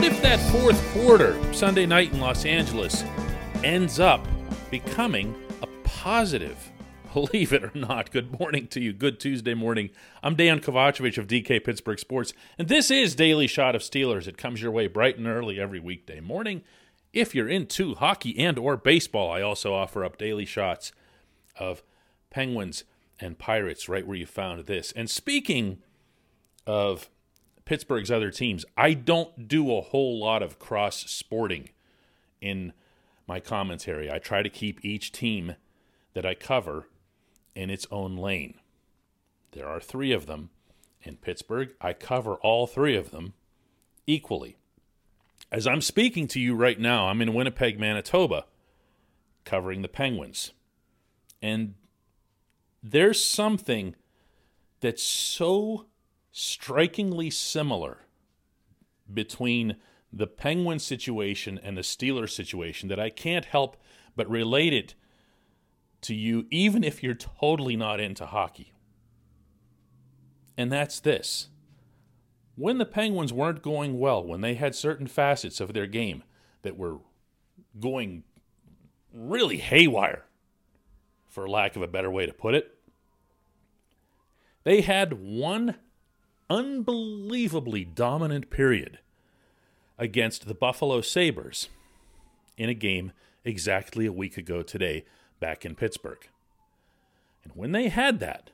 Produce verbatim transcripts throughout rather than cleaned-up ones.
What if that fourth quarter, Sunday night in Los Angeles, ends up becoming a positive? Believe it or not, good morning to you. Good Tuesday morning. I'm Dan Kovacevic of D K Pittsburgh Sports, and this is Daily Shot of Steelers. It comes your way bright and early every weekday morning. If you're into hockey and or baseball, I also offer up daily shots of Penguins and Pirates right where you found this. And speaking of Pittsburgh's other teams, I don't do a whole lot of cross-sporting in my commentary. I try to keep each team that I cover in its own lane. There are three of them in Pittsburgh. I cover all three of them equally. As I'm speaking to you right now, I'm in Winnipeg, Manitoba, covering the Penguins. And there's something that's so strikingly similar between the Penguin situation and the Steelers situation that I can't help but relate it to you, even if you're totally not into hockey. And that's this. When the Penguins weren't going well, when they had certain facets of their game that were going really haywire, for lack of a better way to put it, they had one unbelievably dominant period against the Buffalo Sabres in a game exactly a week ago today back in Pittsburgh. And when they had that,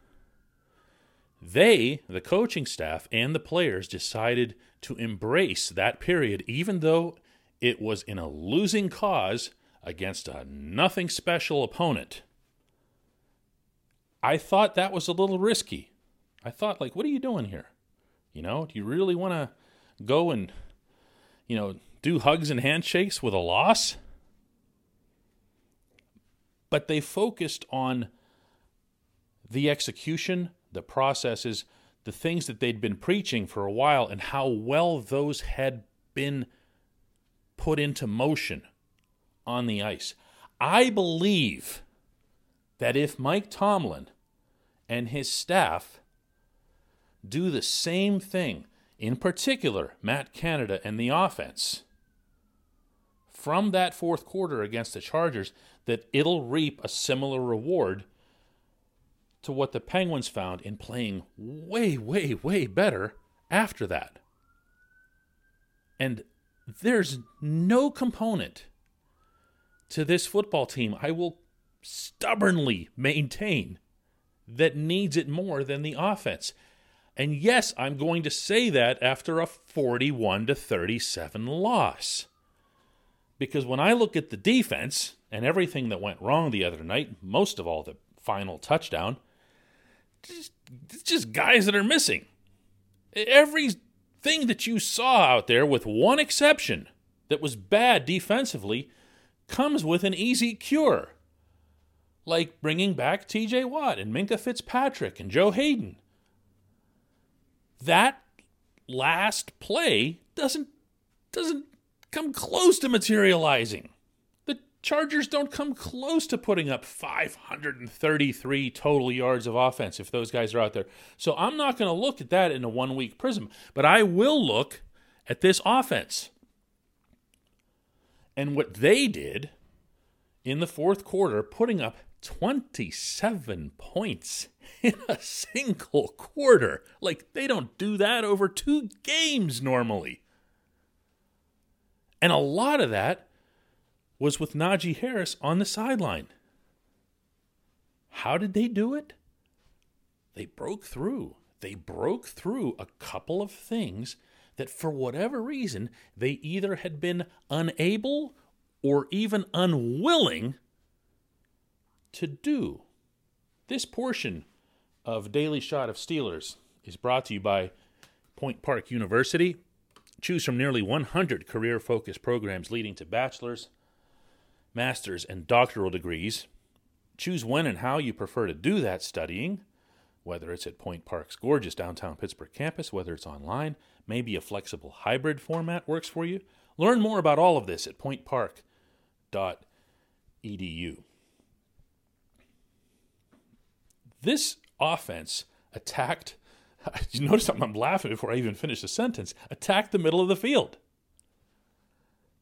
they, the coaching staff and the players, decided to embrace that period, even though it was in a losing cause against a nothing special opponent. I thought that was a little risky. I thought, like, what are you doing here? You know, do you really want to go and, you know, do hugs and handshakes with a loss? But they focused on the execution, the processes, the things that they'd been preaching for a while, and how well those had been put into motion on the ice. I believe that if Mike Tomlin and his staff do the same thing, in particular Matt Canada and the offense, from that fourth quarter against the Chargers, that it'll reap a similar reward to what the Penguins found in playing way, way, way better after that. And there's no component to this football team I will stubbornly maintain that needs it more than the offense. And yes, I'm going to say that after a forty-one to thirty-seven loss. Because when I look at the defense and everything that went wrong the other night, most of all the final touchdown, it's just guys that are missing. Everything that you saw out there, with one exception, that was bad defensively, comes with an easy cure. Like bringing back T J Watt and Minkah Fitzpatrick and Joe Hayden. That last play doesn't doesn't come close to materializing. The Chargers don't come close to putting up five hundred thirty-three total yards of offense if those guys are out there. So I'm not going to look at that in a one-week prism, but I will look at this offense. And what they did in the fourth quarter, putting up twenty-seven points in a single quarter. Like, they don't do that over two games normally. And a lot of that was with Najee Harris on the sideline. How did they do it? They broke through. They broke through a couple of things that, for whatever reason, they either had been unable or even unwilling to do. This portion of Daily Shot of Steelers is brought to you by Point Park University. Choose from nearly one hundred career-focused programs leading to bachelor's, master's, and doctoral degrees. Choose when and how you prefer to do that studying, whether it's at Point Park's gorgeous downtown Pittsburgh campus, whether it's online, maybe a flexible hybrid format works for you. Learn more about all of this at point park dot e d u. This offense attacked, you notice I'm laughing before I even finish the sentence, attacked the middle of the field.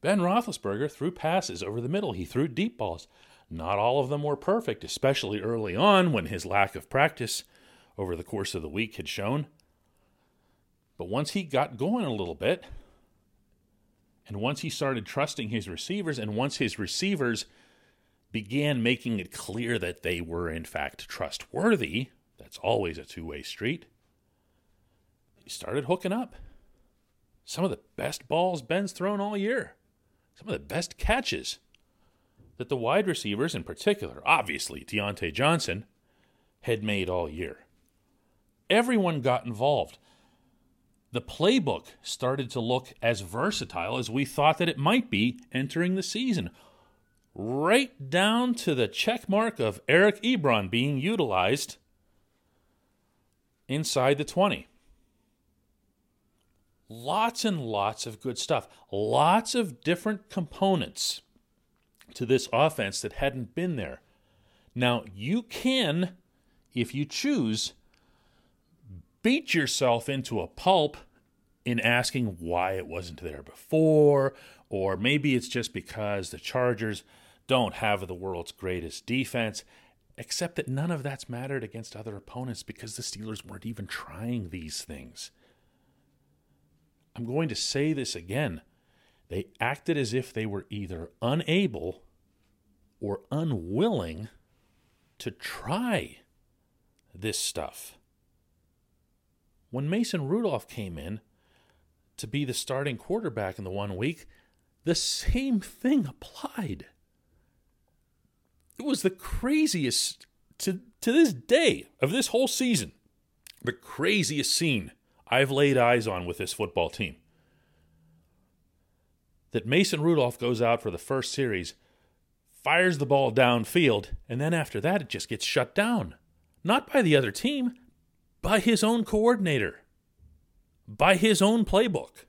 Ben Roethlisberger threw passes over the middle. He threw deep balls. Not all of them were perfect, especially early on when his lack of practice over the course of the week had shown. But once he got going a little bit, and once he started trusting his receivers, and once his receivers began making it clear that they were in fact trustworthy, that's always a two-way street, he started hooking up. Some of the best balls Ben's thrown all year. Some of the best catches that the wide receivers, in particular, obviously Deontay Johnson, had made all year. Everyone got involved. The playbook started to look as versatile as we thought that it might be entering the season. Right down to the check mark of Eric Ebron being utilized inside the twenty. Lots and lots of good stuff. Lots of different components to this offense that hadn't been there. Now, you can, if you choose, beat yourself into a pulp in asking why it wasn't there before, or maybe it's just because the Chargers don't have the world's greatest defense, except that none of that's mattered against other opponents because the Steelers weren't even trying these things. I'm going to say this again. They acted as if they were either unable or unwilling to try this stuff. When Mason Rudolph came in to be the starting quarterback in the one week, the same thing applied. It was the craziest, to, to this day of this whole season, the craziest scene I've laid eyes on with this football team. That Mason Rudolph goes out for the first series, fires the ball downfield, and then after that it just gets shut down. Not by the other team, by his own coordinator, by his own playbook.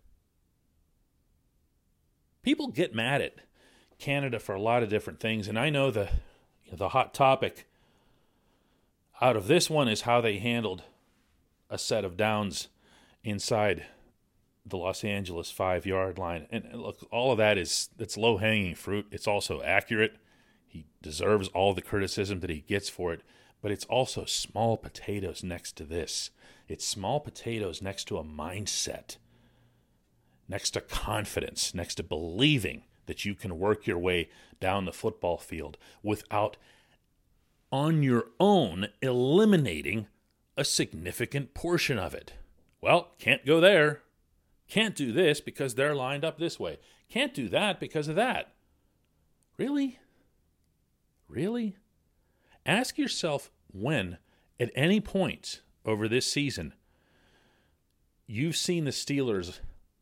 People get mad at Canada for a lot of different things, and I know the the hot topic out of this one is how they handled a set of downs inside the Los Angeles five-yard line. And look, all of that is, that's low-hanging fruit. It's also accurate. He deserves all the criticism that he gets for it. But it's also small potatoes next to this. It's small potatoes next to a mindset, next to confidence, next to believing that you can work your way down the football field without, on your own, eliminating a significant portion of it. Well, can't go there. Can't do this because they're lined up this way. Can't do that because of that. Really? Really? Ask yourself when, at any point over this season, you've seen the Steelers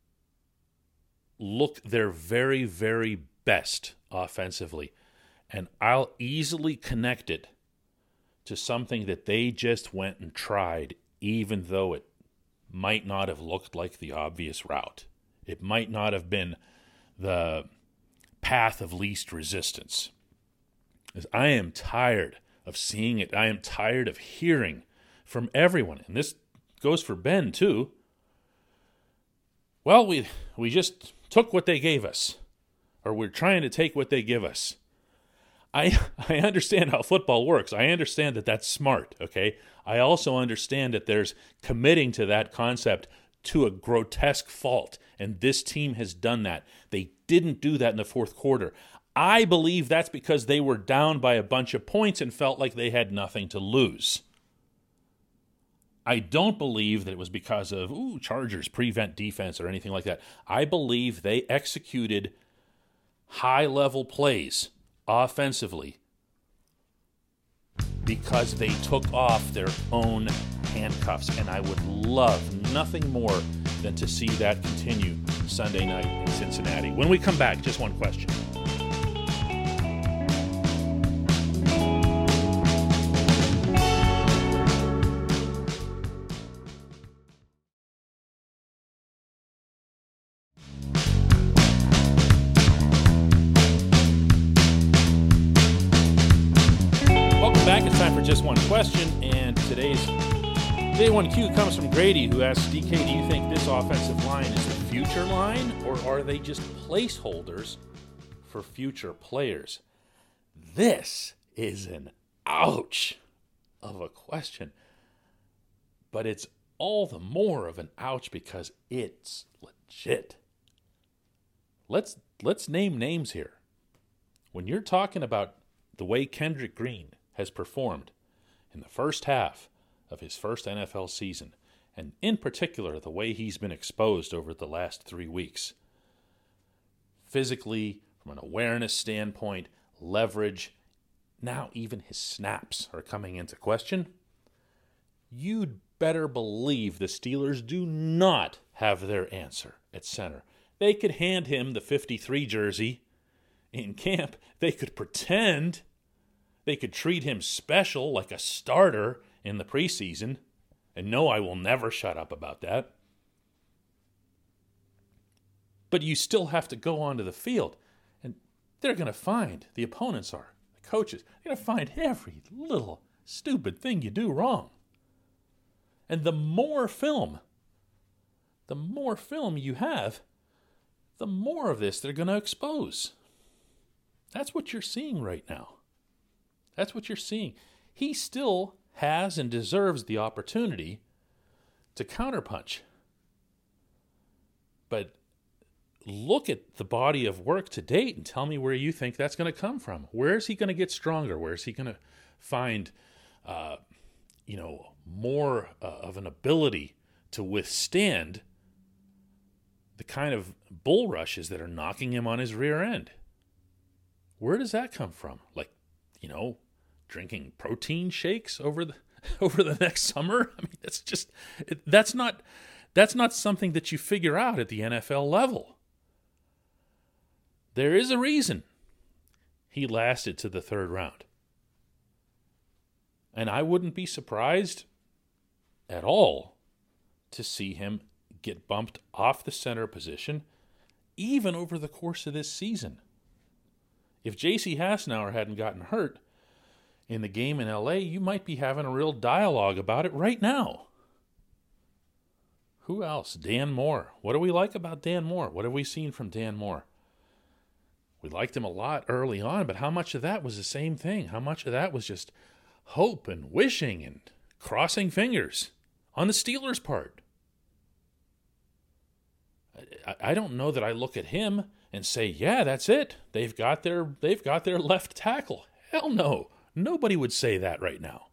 look their very, very best offensively. And I'll easily connect it to something that they just went and tried, even though it might not have looked like the obvious route. It might not have been the path of least resistance. As I am tired of seeing it. I am tired of hearing from everyone, and this goes for Ben too. Well, we we just took what they gave us, or we're trying to take what they give us. I I understand how football works. I understand that that's smart, okay? I also understand that there's committing to that concept to a grotesque fault, and this team has done that. They didn't do that in the fourth quarter. I believe that's because they were down by a bunch of points and felt like they had nothing to lose. I don't believe that it was because of, ooh, Chargers prevent defense or anything like that. I believe they executed high-level plays offensively because they took off their own handcuffs, and I would love nothing more than to see that continue Sunday night in Cincinnati. When we come back, just one question. Back, it's time for just one question, and today's Day One Q comes from Grady, who asks, D K, do you think this offensive line is the future line, or are they just placeholders for future players? This is an ouch of a question, but it's all the more of an ouch because it's legit. Let's let's name names here. When you're talking about the way Kendrick Green has performed in the first half of his first N F L season, and in particular the way he's been exposed over the last three weeks, physically, from an awareness standpoint, leverage, now even his snaps are coming into question, you'd better believe the Steelers do not have their answer at center. They could hand him the fifty-three jersey in camp. They could pretend. They could treat him special like a starter in the preseason. And no, I will never shut up about that. But you still have to go onto the field. And they're going to find, the opponents are, the coaches, they're going to find every little stupid thing you do wrong. And the more film, the more film you have, the more of this they're going to expose. That's what you're seeing right now. That's what you're seeing. He still has and deserves the opportunity to counterpunch. But look at the body of work to date and tell me where you think that's going to come from. Where is he going to get stronger? Where is he going to find, uh, you know, more uh, of an ability to withstand the kind of bull rushes that are knocking him on his rear end? Where does that come from? Like, you know, drinking protein shakes over the over the next summer? I mean, that's just it, that's not that's not something that you figure out at the N F L level. There is a reason he lasted to the third round. And I wouldn't be surprised at all to see him get bumped off the center position even over the course of this season. If J C Hassenauer hadn't gotten hurt in the game in L A, you might be having a real dialogue about it right now. Who else? Dan Moore. What do we like about Dan Moore? What have we seen from Dan Moore? We liked him a lot early on, but how much of that was the same thing? How much of that was just hope and wishing and crossing fingers on the Steelers' part? I, I don't know that I look at him and say, yeah, that's it. They've got their they've got their left tackle. Hell no. Nobody would say that right now.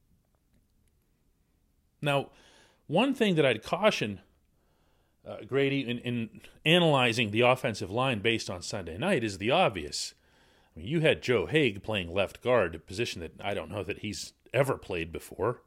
Now, one thing that I'd caution uh, Grady in, in analyzing the offensive line based on Sunday night is the obvious. I mean, you had Joe Haeg playing left guard, a position that I don't know that he's ever played before.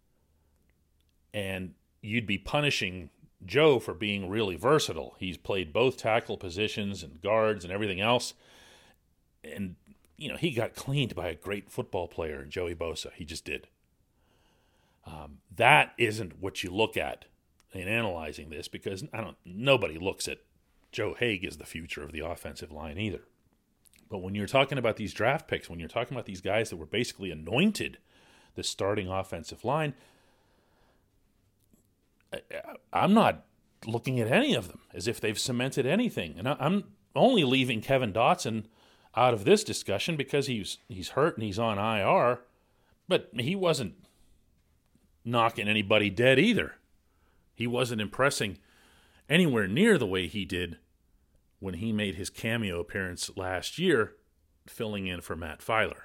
And you'd be punishing Joe for being really versatile. He's played both tackle positions and guards and everything else. And, you know, he got cleaned by a great football player, Joey Bosa. He just did. Um, that isn't what you look at in analyzing this, because I don't. Nobody looks at Joe Haeg as the future of the offensive line either. But when you're talking about these draft picks, when you're talking about these guys that were basically anointed the starting offensive line, I'm not looking at any of them as if they've cemented anything. And I'm only leaving Kevin Dotson out of this discussion because he's he's hurt and he's on I R, but he wasn't knocking anybody dead either. He wasn't impressing anywhere near the way he did when he made his cameo appearance last year, filling in for Matt Filer.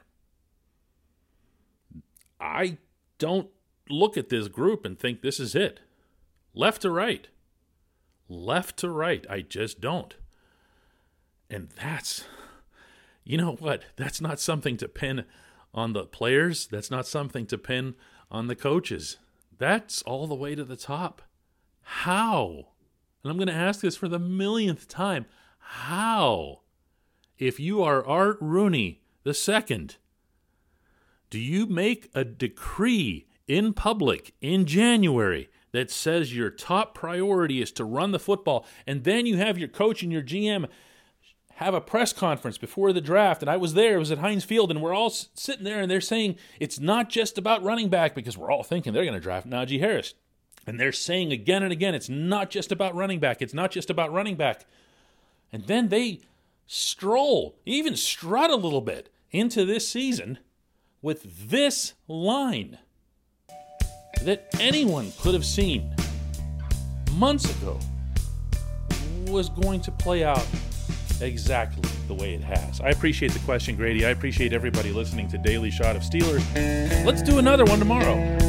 I don't look at this group and think this is it. Left to right. Left to right. I just don't. And that's, you know what? That's not something to pin on the players. That's not something to pin on the coaches. That's all the way to the top. How? And I'm going to ask this for the millionth time. How? If you are Art Rooney the second, do you make a decree in public in January that says your top priority is to run the football, and then you have your coach and your G M have a press conference before the draft, and I was there, it was at Heinz Field, and we're all sitting there, and they're saying it's not just about running back, because we're all thinking they're going to draft Najee Harris. And they're saying again and again, it's not just about running back. It's not just about running back. And then they stroll, even strut a little bit into this season with this line that anyone could have seen months ago was going to play out exactly the way it has. I appreciate the question, Grady. I appreciate everybody listening to Daily Shot of Steelers. Let's do another one tomorrow.